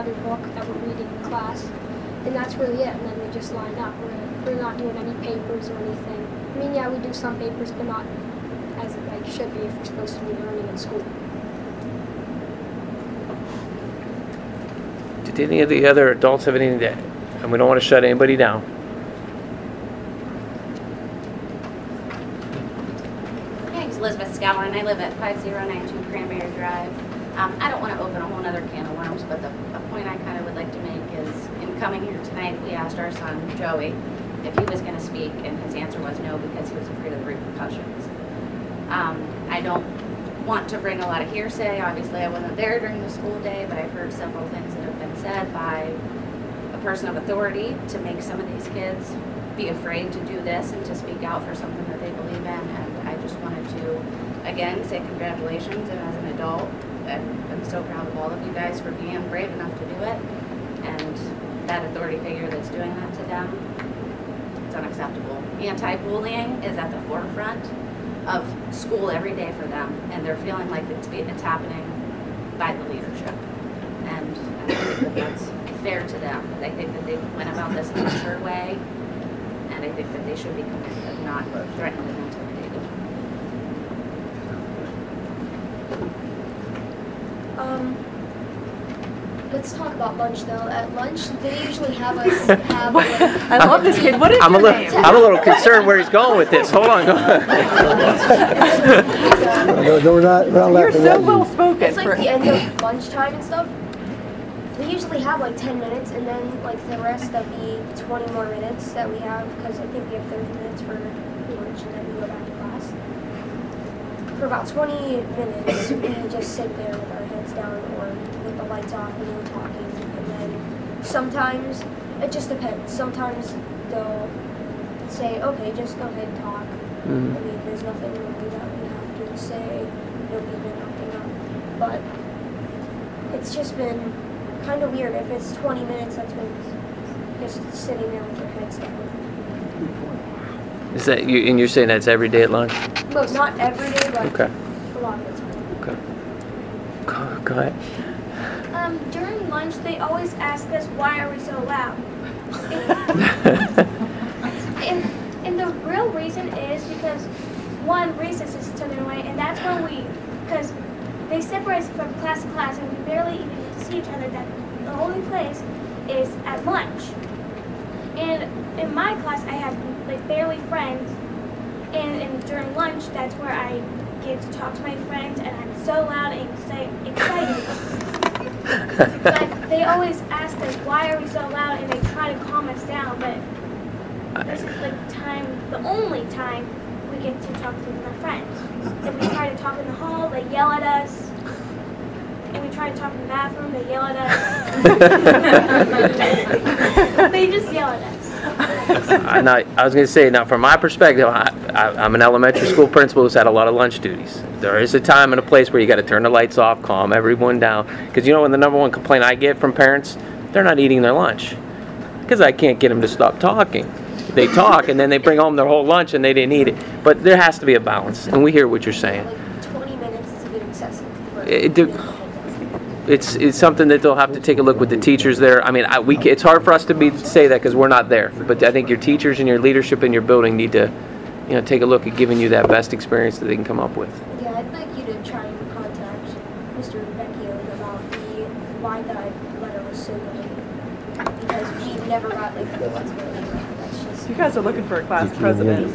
another book that we're reading in class, and that's really it. And then we just line up. We're not doing any papers or anything. I mean, yeah, we do some papers, but not as it like should be if we're supposed to be learning in school. Did any of the other adults have anything to add? And we don't want to shut anybody down. My name's Elizabeth Scower, and I live at 5092 Cranberry Drive. I don't want to open a whole other can of worms, but a point I kind of would like to make is, in coming here tonight, we asked our son, Joey, if he was going to speak, and his answer was no because he was afraid of the repercussions. I don't want to bring a lot of hearsay. Obviously, I wasn't there during the school day, but I've heard several things that have been said by a person of authority to make some of these kids be afraid to do this and to speak out for something that they believe in. And I just wanted to, again, say congratulations. And as an adult, I'm so proud of all of you guys for being brave enough to do it. And that authority figure that's doing that to them, it's unacceptable. Anti-bullying is at the forefront of school every day for them, and they're feeling like it's happening by the leadership. And I think that that's fair to them. I think that they went about this in a mature way, and I think that they should be commended, not threatened and intimidated. Let's talk about lunch though. At lunch, they usually have us have. I love this kid. What is your name? I'm a little concerned where he's going with this. Hold on. No, we're not You're laughing so at you. well spoken. It's like the end of lunchtime and stuff. They usually have like 10 minutes, and then like the rest of the 20 more minutes that we have, because I think we have 30 minutes for lunch, and then we go back to class. For about 20 minutes, we just sit there with our heads down or with the lights off and we're talking. And then sometimes, it just depends. Sometimes they'll say, okay, just go ahead and talk. I mean, there's nothing really that we have to say. No beating nothing up. But it's just been kind of weird. If it's 20 minutes, that's been just sitting there with your heads down. Is that you? And you're saying that's every day at lunch? Well, not every day, but Okay. a lot of the time. Okay. Go ahead. During lunch, they always ask us, why are we so loud? And the real reason is because, one, recess is tucked away, and that's when because they separate us from class to class, and we barely even get to see each other. That the only place is at lunch. And in my class, I have like barely friends, and during lunch, that's where I get to talk to my friends, and I'm so loud and excited. But they always ask us, why are we so loud, and they try to calm us down, but this is the only time we get to talk to my friends. If we try to talk in the hall, they yell at us. And we try to talk in the bathroom, they yell at us. They just yell at us. I was going to say, now from my perspective, I'm an elementary school principal who's had a lot of lunch duties. There is a time and a place where you got to turn the lights off, calm everyone down. Because you know when the number one complaint I get from parents, they're not eating their lunch. Because I can't get them to stop talking. They talk and then they bring home their whole lunch and they didn't eat it. But there has to be a balance, and we hear what you're saying. Like 20 minutes is a bit excessive. It's something that they'll have to take a look with the teachers there. I mean, it's hard for us to say that because we're not there. But I think your teachers and your leadership in your building need to, take a look at giving you that best experience that they can come up with. Yeah, I'd like you to try and contact Mr. Vecchio about why that letter was so late. Because we never got the responsibility. You guys are looking for a class president.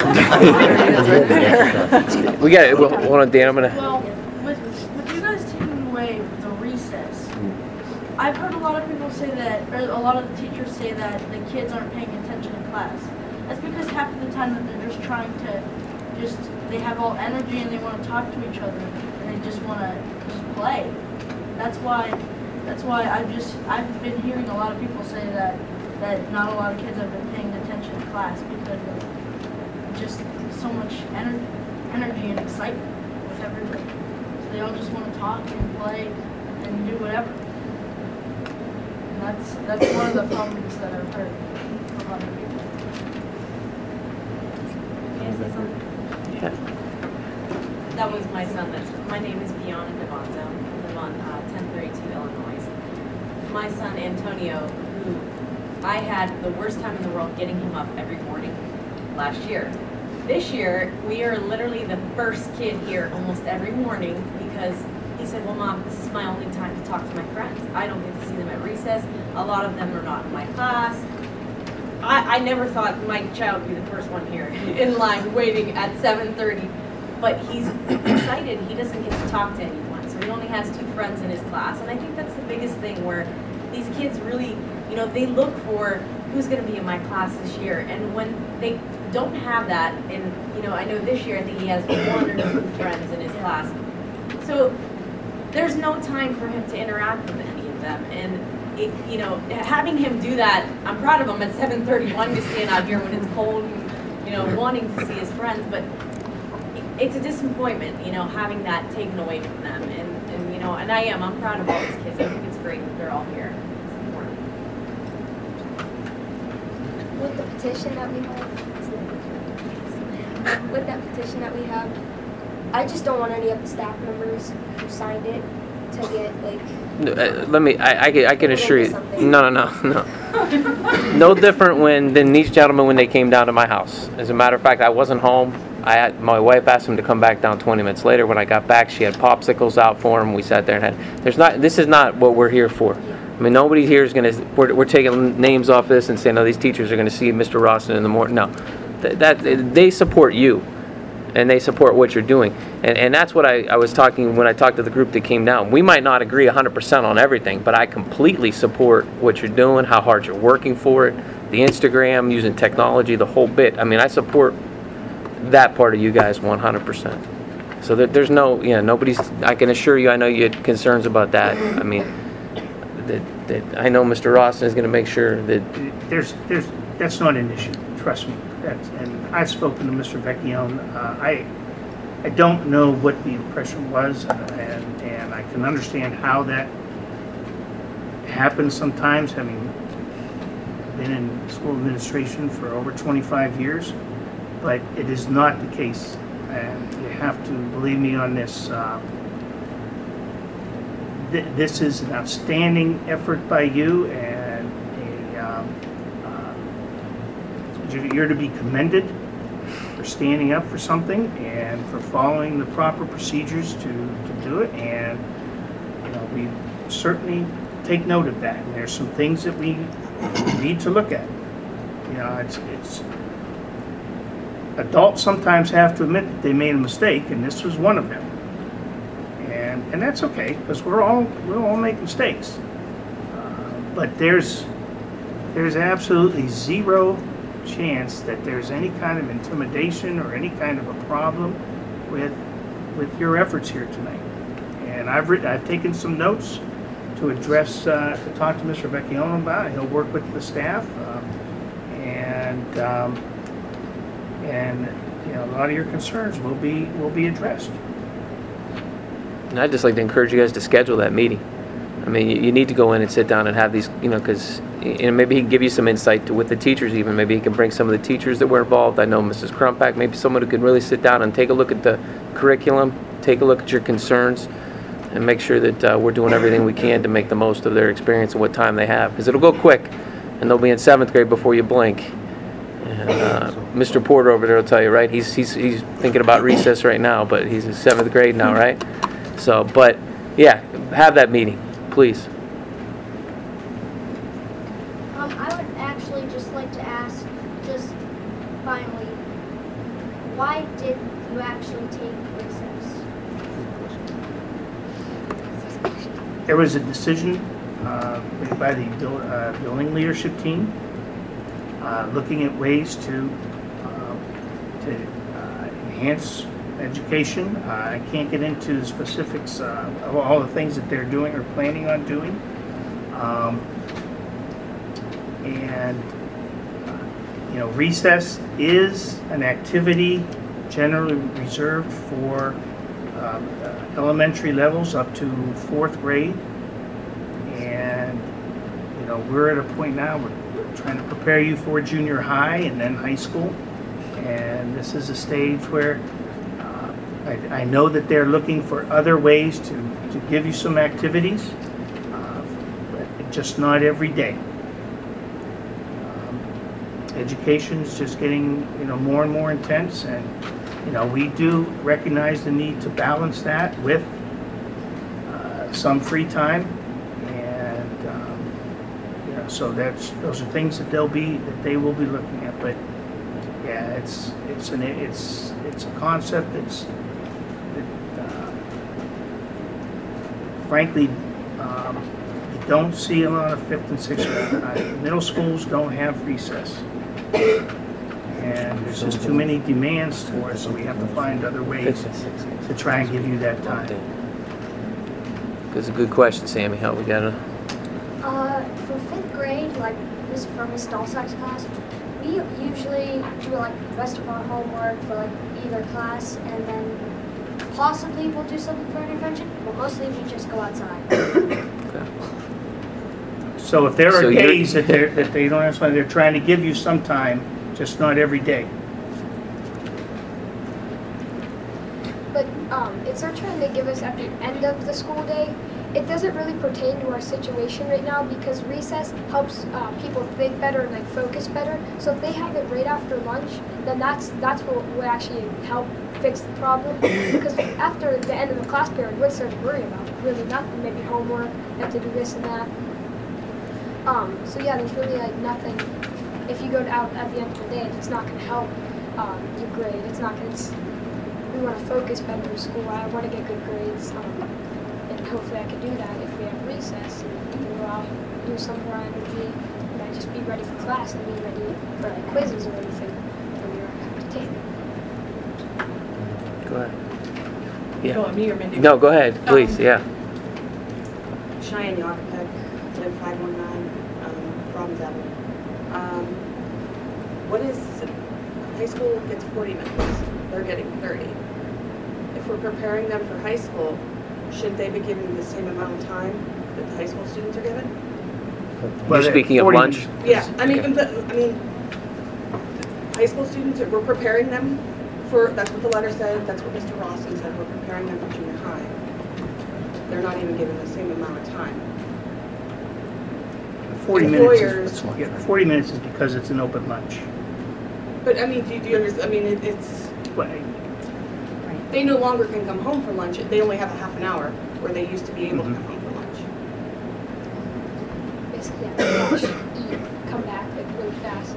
We got it. Well, hold on, Dan. I'm gonna. Well, with you guys taking away the recess, I've heard a lot of people say that, or a lot of the teachers say that the kids aren't paying attention in class. That's because half of the time that they're just trying to, they have all energy and they want to talk to each other and they just want to just play. That's why I've been hearing a lot of people say that not a lot of kids have been paying attention in class because of just so much energy and excitement with everybody. So they all just want to talk and play and do whatever. And that's one of the problems that I've heard from a lot of people. Can I say something? Yeah. That was my son. My name is Bianca Devanzo. I live on 1032 Illinois. my son Antonio, who I had the worst time in the world getting him up every morning last year. This year, we are literally the first kid here almost every morning because he said, well, Mom, this is my only time to talk to my friends. I don't get to see them at recess. A lot of them are not in my class. I never thought my child would be the first one here in line waiting at 7:30, but he's excited. He doesn't get to talk to anyone, so he only has 2 friends in his class, and I think that's the biggest thing where these kids really, you know, they look for who's going to be in my class this year, and when they don't have that, and, you know, I know this year I think he has 102 friends in his class, so there's no time for him to interact with any of them, and it, you know, having him do that, I'm proud of him at 7:31 to stand out here when it's cold and, you know, wanting to see his friends, but it's a disappointment, you know, having that taken away from them, and you know, and I'm proud of all these kids. I think it's great that they're all here. It's important. With the petition that we have, I just don't want any of the staff members who signed it to get like. Let me. I can assure you. No. No different than these gentlemen when they came down to my house. As a matter of fact, I wasn't home. My wife asked him to come back down 20 minutes later. When I got back, she had popsicles out for him. We sat there and had. This is not what we're here for. I mean, nobody here is going to. We're taking names off this and saying, no, these teachers are going to see Mr. Rawson in the morning. No, that they support you. And they support what you're doing. And that's what I was talking when I talked to the group that came down. We might not agree 100% on everything, but I completely support what you're doing, how hard you're working for it, the Instagram, using technology, the whole bit. I mean, I support that part of you guys 100%. So there's no, nobody's, I can assure you, I know you had concerns about that. I mean, that I know Mr. Rawson is going to make sure that... That's not an issue, trust me. And I've spoken to Mr. Vecchione. I don't know what the impression was, and I can understand how that happens sometimes, having been in school administration for over 25 years, but it is not the case, and you have to believe me on this. This is an outstanding effort by you, and you're to be commended for standing up for something and for following the proper procedures to do it. And we certainly take note of that. And there's some things that we need to look at. It's adults sometimes have to admit that they made a mistake, and this was one of them. And that's okay, because we'll all make mistakes. But there's absolutely zero chance that there's any kind of intimidation or any kind of a problem with your efforts here tonight. And I've taken some notes to address to talk to Mr. Vecchione about it. He'll work with the staff, and a lot of your concerns will be addressed. And I'd just like to encourage you guys to schedule that meeting. I mean, you need to go in and sit down and have these, because maybe he can give you some insight with the teachers even. Maybe he can bring some of the teachers that were involved. I know Mrs. Crumpack, maybe someone who can really sit down and take a look at the curriculum, take a look at your concerns, and make sure that we're doing everything we can to make the most of their experience and what time they have. Because it'll go quick, and they'll be in 7th grade before you blink. And Mr. Porter over there will tell you, right? He's thinking about recess right now, but he's in 7th grade now, right? So, but yeah, have that meeting. Please. I would actually just like to ask, just finally, why did you actually take recess? There was a decision made by the building leadership team looking at ways to enhance education. I can't get into the specifics of all the things that they're doing or planning on doing. Recess is an activity generally reserved for elementary levels up to 4th grade. And, we're at a point now we're trying to prepare you for junior high and then high school. And this is a stage where I know that they're looking for other ways to give you some activities. But just not every day. Education's just getting, more and more intense, and, we do recognize the need to balance that with some free time, and, so those are things that they will be looking at, but yeah, it's a concept that frankly, you don't see a lot of 5th and 6th grade. Middle schools don't have recess. And there's just too many demands for us, so we have to find other ways to try and give you that time. That's a good question, Sammy. How we got to? For 5th grade, like this for Miss Dulsack's class, we usually do like the rest of our homework for like either class, and then possibly we'll do something for intervention, but mostly we just go outside. So if there are days that they don't have something, they're trying to give you some time, just not every day. But if they're trying to give us at the end of the school day, it doesn't really pertain to our situation right now because recess helps people think better and like focus better. So if they have it right after lunch, then that's what would actually help fix the problem. Because after the end of the class period, what's there to worry about? Really nothing. Maybe homework, you have to do this and that. So yeah, there's really like nothing. If you go out at the end of the day, it's not going to help your grade. It's not going to. We want to focus better in school. I want to get good grades. And hopefully I can do that if we have recess and we can go out and do some of our energy and I just be ready for class and be ready for like quizzes or anything that we have to take. Go ahead. You want me or Mindy? No, go ahead, please. Yeah. Cheyenne Yakupek, live 519 Robbins Avenue. What is, high school gets 40 minutes, they're getting 30. If we're preparing them for high school, should they be given the same amount of time that the high school students are given? You're speaking of lunch? Yeah, I mean, Okay. high school students, we're preparing them for, that's what the letter said, that's what Mr. Rawson said, we're preparing them for junior high. They're not even given the same amount of time. 40 minutes. 40 minutes is because it's an open lunch. But I mean, do you understand? I mean, it's. They no longer can come home for lunch. They only have a half an hour where they used to be able to come home for lunch. Basically, yeah, wash, eat, come back like really fast.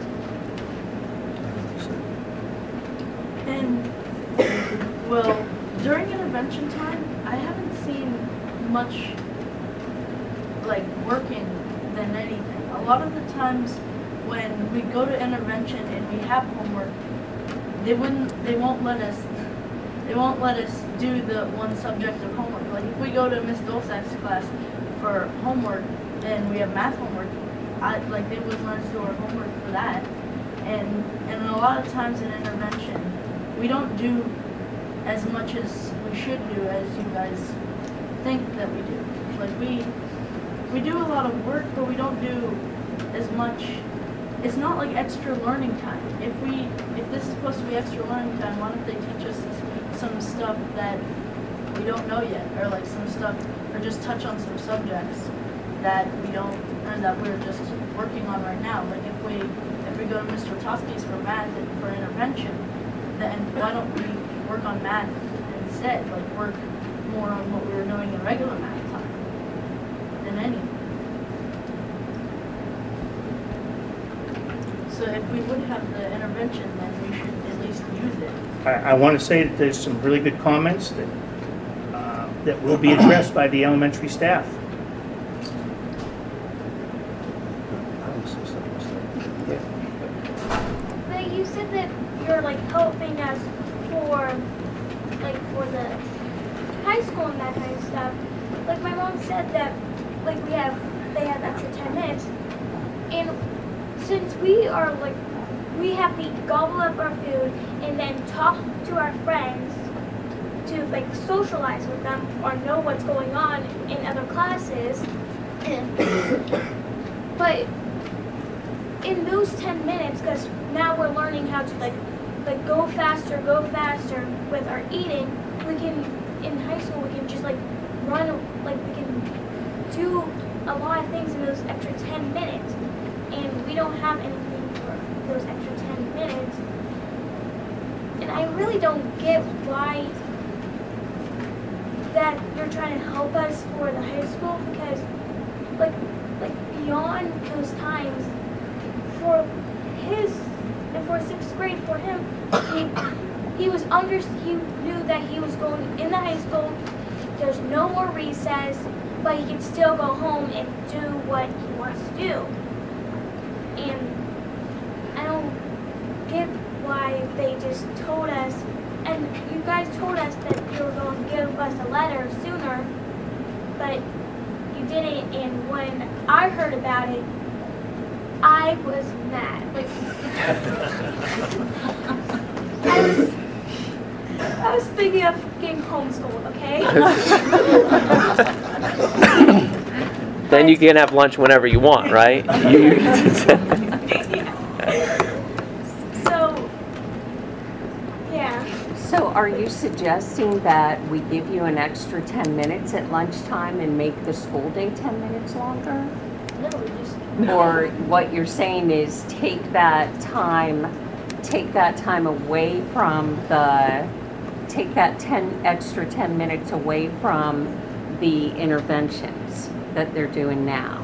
And, well, during intervention time, I haven't seen much, like, working than anything. A lot of the times when we go to intervention and we have homework, they won't let us do the one subject of homework. Like, if we go to Miss Dulsack's class for homework and we have math homework, they wouldn't let us do our homework for that. And a lot of times in intervention, we don't do as much as we should do as you guys think that we do. Like we do a lot of work, but we don't do as much. It's not like extra learning time. If this is supposed to be extra learning time, why don't they teach us some stuff that we don't know yet, or like some stuff, or just touch on some subjects that we don't, or that we're just working on right now. Like if we go to Mr. Toski's for math and for intervention, then why don't we work on math instead? Like work more on what we were doing in regular math time than anything. So if we would have the intervention, then we should at least use it. I want to say that there's some really good comments that will be addressed by the elementary staff. But you said that you're like helping us for the high school and that kind of stuff. Like my mom said that they have extra 10 minutes, and since we are we have to gobble up our food and then talk to our friends to socialize with them or know what's going on in other classes. But in those 10 minutes, because now we're learning how to go faster with our eating, we can, in high school, we can just run, we can do a lot of things in those extra 10 minutes, and we don't have anything for those extra 10 minutes. And I really don't get why that you're trying to help us for the high school, because like beyond those times for his and for 6th grade for him, he knew that he was going in the high school. There's no more recess, but he can still go home and do what he wants to do. And I don't get why they just told us, and you guys told us that you were going to give us a letter sooner, but you didn't. And when I heard about it, I was mad. Like, I was thinking of getting homeschooled, okay? Then you can have lunch whenever you want, right? So, yeah. So are you suggesting that we give you an extra 10 minutes at lunchtime and make the school day 10 minutes longer? No, just. Or what you're saying is take that time away from take that 10 minutes away from the interventions that they're doing now.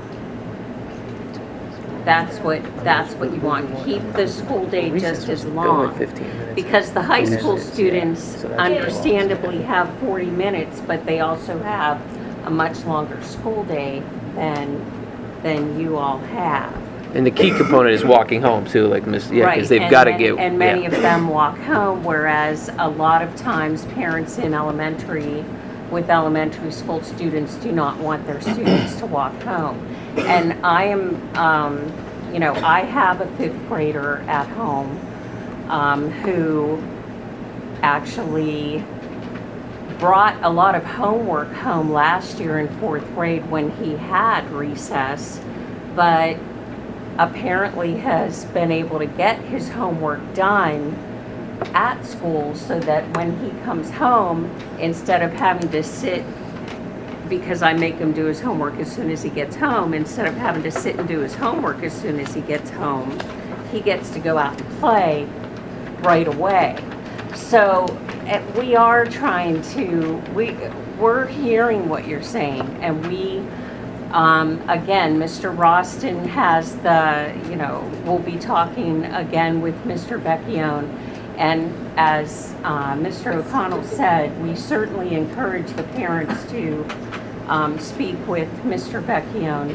That's what you want. Keep the school day just as long. Because the high school students understandably have 40 minutes, but they also have a much longer school day than you all have. And the key component is walking home too, like Miss, yeah, because they've got to get. And many of them walk home, whereas a lot of times parents in elementary school students do not want their students to walk home. And I am, I have a 5th grader at home who actually brought a lot of homework home last year in 4th grade when he had recess, but apparently has been able to get his homework done at school so that when he comes home, instead of having to sit, because I make him do his homework as soon as he gets home, instead of having to sit and do his homework as soon as he gets home, he gets to go out and play right away. So we are trying to, we're hearing what you're saying, and we, again, Mr. Roston has we'll be talking again with Mr. Vecchione, and as Mr. O'Connell said, we certainly encourage the parents to speak with Mr. Vecchione,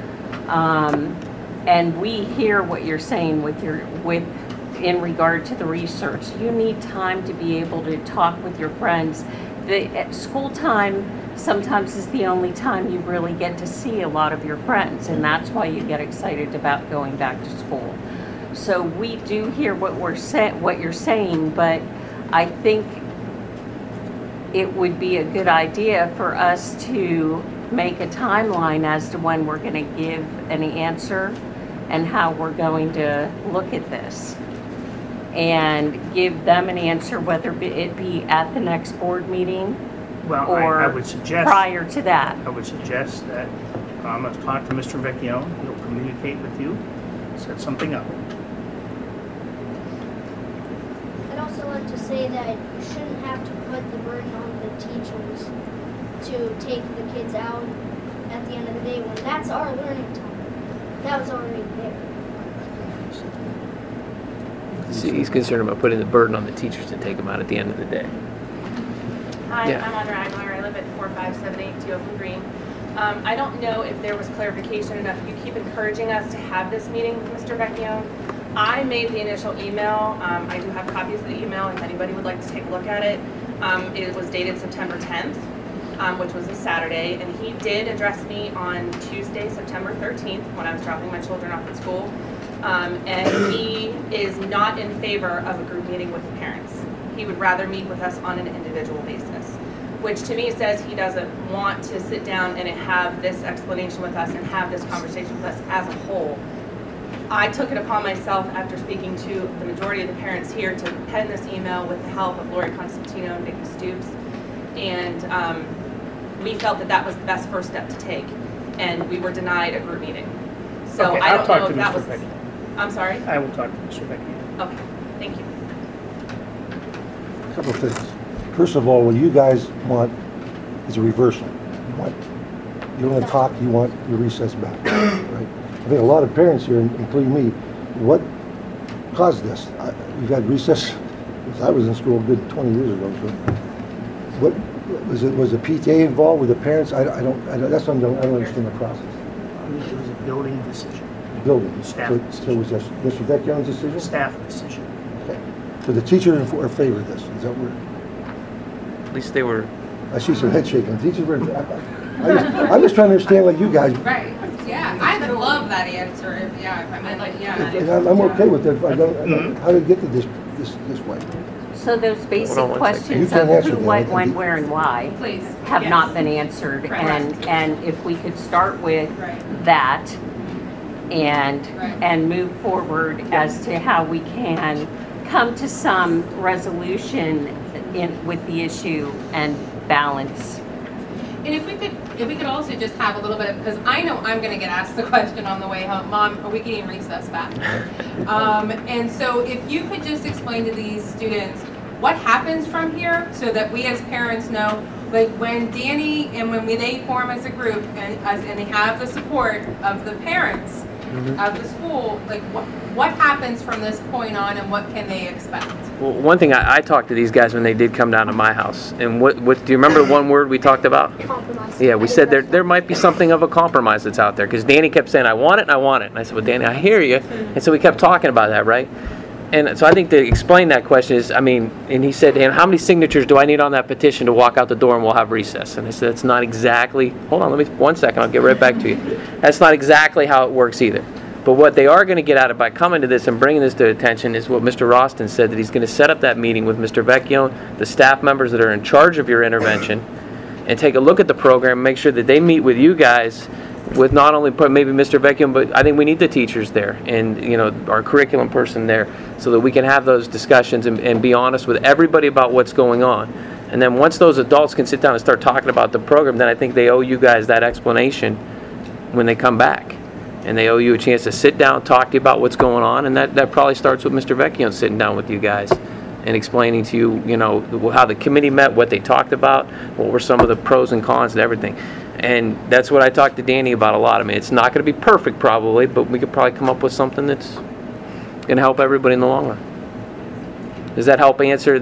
and we hear what you're saying in regard to the research. You need time to be able to talk with your friends. At school time sometimes is the only time you really get to see a lot of your friends, and that's why you get excited about going back to school. So we do hear what you're saying, but I think it would be a good idea for us to make a timeline as to when we're going to give an answer and how we're going to look at this, and give them an answer, whether it be at the next board meeting or I would suggest, prior to that. I would suggest that let's talk to Mr. Vecchione. He'll communicate with you, set something up. I'd also like to say that you shouldn't have to put the burden on the teachers to take the kids out at the end of the day when that's our learning time. That was already there. See, he's concerned about putting the burden on the teachers to take them out at the end of the day. Hi, Yeah. I'm Audra Aguilar. I live at 45782 Oakland Green. I don't know if there was clarification enough. You keep encouraging us to have this meeting with Mr. Vecchione. I made the initial email. I do have copies of the email if anybody would like to take a look at it. It was dated September 10th, which was a Saturday, and he did address me on Tuesday, September 13th, when I was dropping my children off at school. And he is not in favor of a group meeting with the parents. He would rather meet with us on an individual basis, which to me says he doesn't want to sit down and have this explanation with us and have this conversation with us as a whole. I took it upon myself after speaking to the majority of the parents here to pen this email with the help of Lori Constantino and Vicki Stoops, and we felt that that was the best first step to take. and we were denied a group meeting. So Okay, I I'll don't talk know to if that Mr. was, Becky. I'm sorry? I will talk to Mr. Becky. Okay, thank you. A couple of things. First of all, what you guys want is a reversal. You want to talk, you want your recess back, right? I think a lot of parents here, including me, what caused this? We've had recess since I was in school a good 20 years ago. So what was it? Was the PTA involved with the parents? I don't. That's what I don't understand the process. It was a building decision. Building. Staff So decision. was that Mr. Vecchione's decision? Staff decision. Okay. So the teachers are in favor of this. Is that where? At least they were. I see some head shaking. Teachers were. I'm just trying to understand what you guys. Right, yeah, I would love that answer, if I mean, like, And I'm okay with it. I don't. How did it get to this way? So those Hold basic on one questions second. of You can't answer who, them. what, when, where, and why please. have Yes. not been answered. Right. And if we could start with Right. that and Right. move forward as to how we can come to some resolution with the issue and balance. And if we could also just have a little bit of, because I know I'm going to get asked the question on the way home, Mom, are we getting recess back? And so if you could just explain to these students what happens from here so that we as parents know, like when Danny and when they form as a group and they have the support of the parents of the school, like what happens from this point on and what can they expect? Well, one thing I talked to these guys when they did come down to my house, and what do you remember the one word we talked about? Compromise. Yeah, we said there might be something of a compromise that's out there, because Danny kept saying, I want it, and I want it. And I said, well, Danny, I hear you. And so we kept talking about that, right? And so I think to explain that question is, and he said, and how many signatures do I need on that petition to walk out the door and we'll have recess? And I said, that's not exactly, hold on, 1 second, I'll get right back to you. That's not exactly how it works either. But what they are going to get out of by coming to this and bringing this to attention is what Mr. Roston said, that he's going to set up that meeting with Mr. Vecchione, the staff members that are in charge of your intervention, and take a look at the program, make sure that they meet with you guys, with not only maybe Mr. Vecchione, but I think we need the teachers there and our curriculum person there, so that we can have those discussions and be honest with everybody about what's going on. And then once those adults can sit down and start talking about the program, then I think they owe you guys that explanation when they come back. And they owe you a chance to sit down, talk to you about what's going on, and that probably starts with Mr. Vecchione sitting down with you guys and explaining to you, how the committee met, what they talked about, what were some of the pros and cons and everything. And that's what I talked to Danny about a lot. It's not going to be perfect probably, but we could probably come up with something that's going to help everybody in the long run. Does that help answer?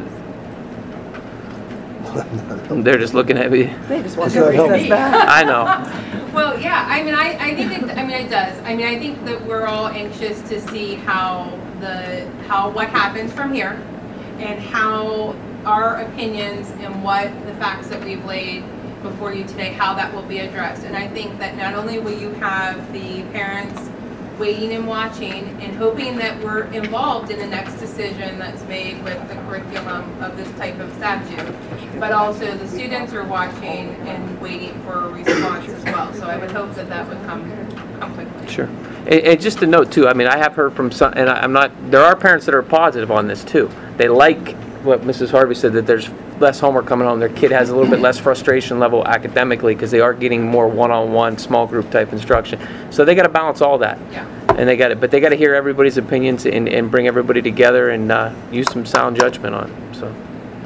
They're just looking at me. They just want to recess back. I know. Well, yeah, I think it does. I think that we're all anxious to see what happens from here and how our opinions and what the facts that we've laid before you today, how that will be addressed. And I think that not only will you have the parents waiting and watching and hoping that we're involved in the next decision that's made with the curriculum of this type of statute, but also the students are watching and waiting for a response as well. So I would hope that would come quickly. Sure. And just to note too, I have heard from some, and there are parents that are positive on this too. They like what Mrs. Harvey said, that there's less homework coming home. Their kid has a little bit less frustration level academically because they are getting more one-on-one, small group type instruction. So they got to balance all that. Yeah. And but they got to hear everybody's opinions and bring everybody together and use some sound judgment on it. So,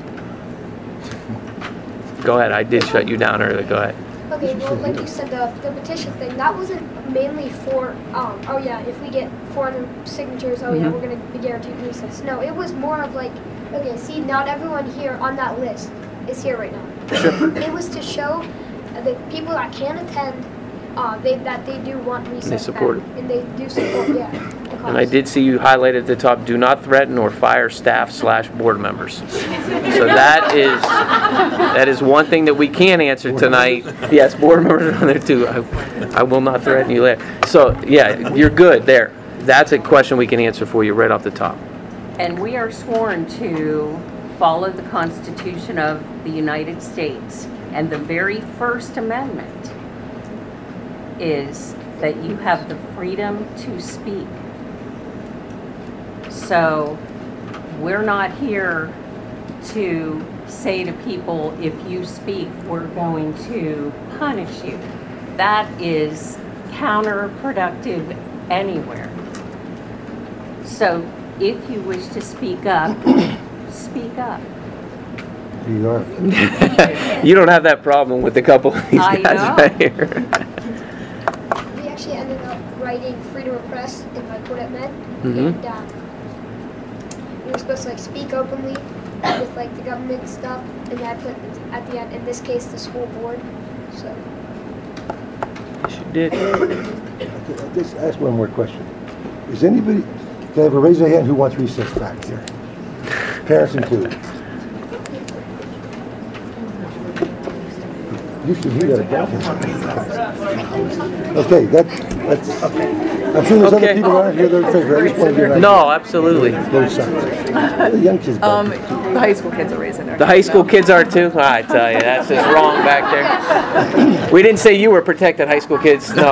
go ahead. I did shut you down earlier. Go ahead. Okay, well, like you said, the petition thing, that wasn't mainly for, oh yeah, if we get 400 signatures, oh yeah, we're going to be guaranteed recess. No, it was more of like, okay, see, not everyone here on that list is here right now. Sure. It was to show the people that can attend that they do want recess. And they support back, it. And they do support, yeah. the cause. And I did see you highlighted at the top, do not threaten or fire staff/board members. So that is one thing that we can answer tonight. Yes, board members are on there too. I will not threaten you later. So yeah, you're good there. That's a question we can answer for you right off the top. And we are sworn to follow the Constitution of the United States. And the very First Amendment is that you have the freedom to speak. So we're not here to say to people, if you speak, we're going to punish you. that is counterproductive anywhere. So if you wish to speak up, speak up. Here you are. You don't have that problem with a couple of these I guys know. right here. We actually ended up writing freedom of press in my court at Med, Mhm. and we were supposed to like speak openly with like the government stuff, and I put at the end, in this case, the school board. So Yes, you did. I'll just ask one more question. Is anybody, can I have a raise of hand who wants recess back here? Parents included. You should hear that. Okay, that's, I'm sure there's other Okay. people around here that are in favor. I just want to get an No, idea. absolutely. Both sides. The young kids. back there. The high school kids are raising their The high school kids are too? I tell you, that's just wrong back there. We didn't say you were protected, high school kids. No.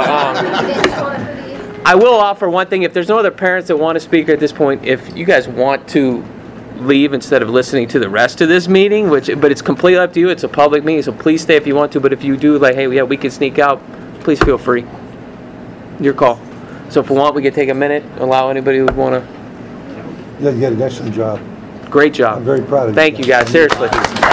I will offer one thing. If there's no other parents that want to speak at this point, if you guys want to leave instead of listening to the rest of this meeting, but it's completely up to you. It's a public meeting, so please stay if you want to. But if you do, like, hey, yeah, we can sneak out, please feel free. Your call. So if we want, we can take a minute, allow anybody who would want to. Yeah, you did an excellent job. Great job. I'm very proud of you. Thank you, guys. Seriously.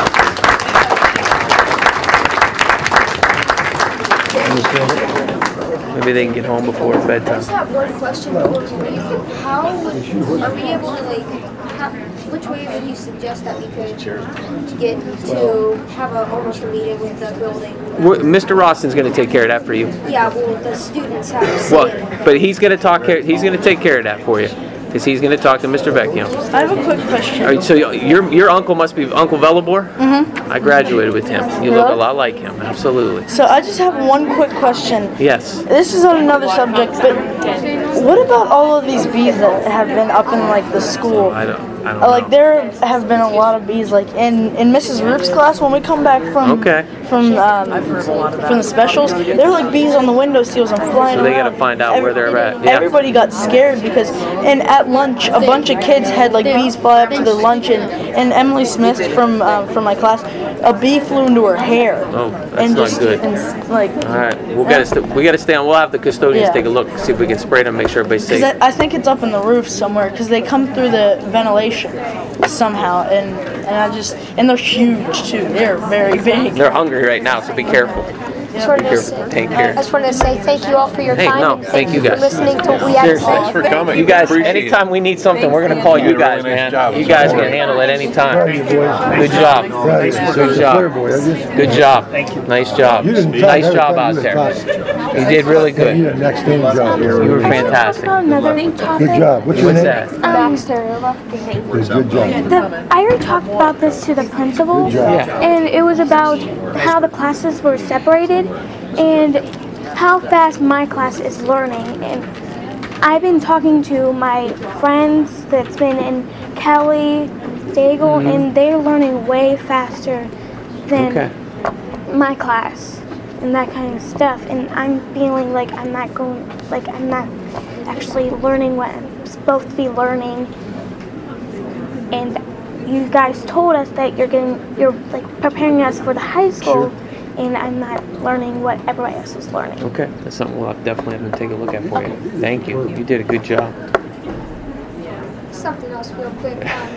Maybe they can get home before I bedtime. just have one question before we leave. How are we able to which way would you suggest that we could get to have almost a meeting with the building? Mr. Roston's going to take care of that for you. Yeah, well, the students have Well, seen. but he's going to he's going to take care of that for you. Because he's going to talk to Mr. Vecchio. I have a quick question. All right, so your uncle must be Uncle Velibor? Mm-hmm. I graduated with him. You look a lot like him, absolutely. So I just have one quick question. Yes. This is on another subject, but what about all of these bees that have been up in like the school? I don't know. Like there have been a lot of bees. Like in Mrs. Roop's class, when we come back from the specials, there are like bees on the window sills and flying So they around. got to find out where they're at. Yeah. Everybody got scared because, and at lunch, a bunch of kids had like bees fly up to the lunch, and Emily Smith from my class, a bee flew into her hair. Oh, that's not good. Like, all right, we got to stay on. We'll have the custodians take a look, see if we can spray them, make sure everybody's safe. I think it's up in the roof somewhere because they come through the ventilation somehow, and they're huge too. They're very big. They're hungry right now, so be careful. Be careful. Take care. I just wanted to say thank you all for your Hey, time. no, and thank you for guys. listening to what we had to say. Thanks for coming. You guys, Appreciate it. anytime we need something, we're gonna call you guys, man. You guys can handle it anytime. Good job. Good job. Good job. Nice job. Nice job out there. You did really good. You did an outstanding job. You were fantastic. Another topic. Good job. What's your What's name? that? Baxter. Good job. I already talked about this to the principal, Yeah. and it was about how the classes were separated and how fast my class is learning. And I've been talking to my friends that's been in Kelly, Daigle, and they're learning way faster than my class and that kind of stuff. And I'm feeling like I'm not actually learning what I'm supposed to be learning. And you guys told us that you're like preparing us for the high school, and I'm not learning what everybody else is learning. Okay, that's something we'll definitely have to take a look at for you. Thank you. You did a good job. Something else real quick.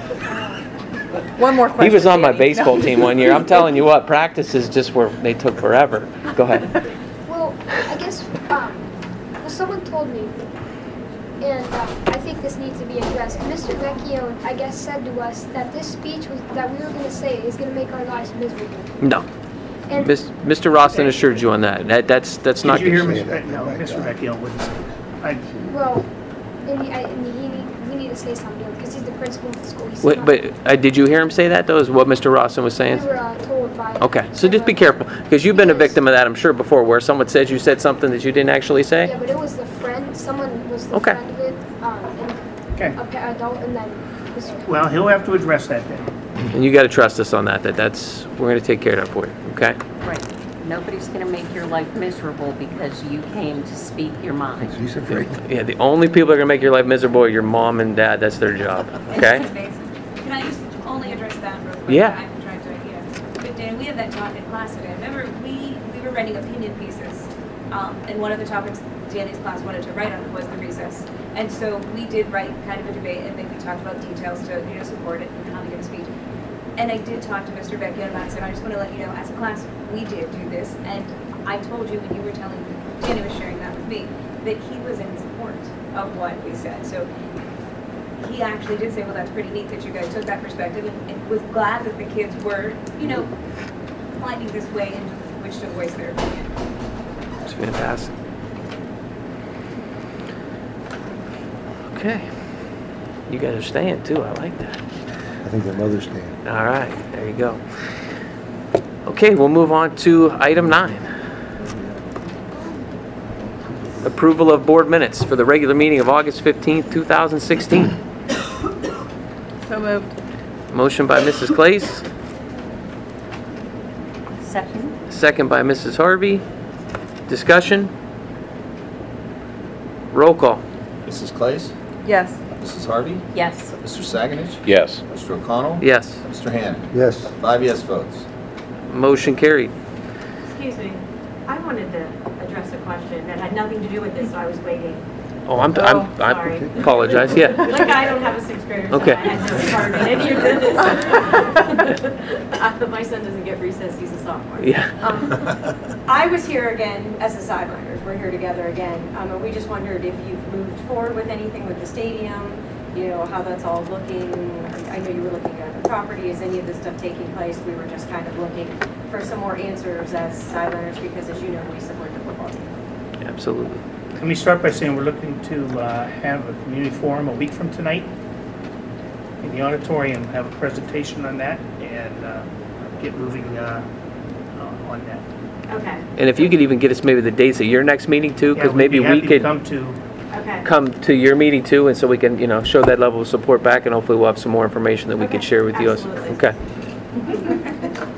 One more question. He was on my baseball team one year. I'm telling you what, practices just they took forever. Go ahead. Well, I guess someone told me, and I think this needs to be addressed. Mr. Vecchio, I guess, said to us that this speech that we were going to say is going to make our lives miserable. No. And Mr. Roston assured you on that. That's not Did you hear good. No, Mr. Vecchio wouldn't say. well, we need to say something because he's the principal of the school. He said Wait, nothing. but did you hear him say that, though, is what Mr. Roston was saying? We were told by. Okay, so just be careful, because you've been a victim of that, I'm sure, before, where someone says you said something that you didn't actually say? Yeah, but it was the friend. Someone was the friend of it, and a adult, and then. Well, he'll have to address that then. And you got to trust us on that. We're going to take care of that for you, okay? Right. Nobody's going to make your life miserable because you came to speak your mind. Yeah, the only people that are going to make your life miserable are your mom and dad. That's their job, okay? Can I just only address that real quick? Yeah. I'm trying to, But Dan, we had that talk in class today. Remember, we were writing opinion pieces And one of the topics Danny's class wanted to write on was the recess. And so we did write kind of a debate, and then we talked about details to support it and how to give a speech. And I did talk to Mr. Vecchio about it, and I just want to let you know, as a class, we did do this. And I told you when you were telling me, Danny was sharing that with me, that he was in support of what we said. So he actually did say, well, that's pretty neat that you guys took that perspective, and was glad that the kids were, finding this way in which to voice their opinion. It's fantastic. Okay. You guys are staying too. I like that. I think their mother's staying. All right. There you go. Okay, we'll move on to item 9. Approval of board minutes for the regular meeting of August 15th, 2016. So moved. Motion by Mrs. Claes, Second? second by Mrs. Harvey. Discussion? Roll call. Mrs. Claes? Yes. Mrs. Harvey? Yes. Mr. Saganich? Yes. Mr. O'Connell? Yes. Mr. Hannan? Yes. 5 yes votes. Motion carried. Excuse me, I wanted to address a question that had nothing to do with this, so I was waiting. Oh, I sorry. apologize. Yeah. Like I don't have a 6th grader, so Okay. I had no part in any of this. My son doesn't get recess, he's a sophomore. Yeah. I was here again as the sideliners, we're here together again, and we just wondered if you've moved forward with anything with the stadium, how that's all looking. I know you were looking at the property, is any of this stuff taking place? We were just kind of looking for some more answers as sideliners, because as you know, we support the football team. Absolutely. Let me start by saying we're looking to have a community forum a week from tonight in the auditorium, have a presentation on that, and get moving on that. Okay. And if you could even get us maybe the dates of your next meeting too, because Yeah, maybe we'd be we happy to could come to your meeting too, and so we can, show that level of support back, and hopefully we'll have some more information that we could share with you. Absolutely. Okay.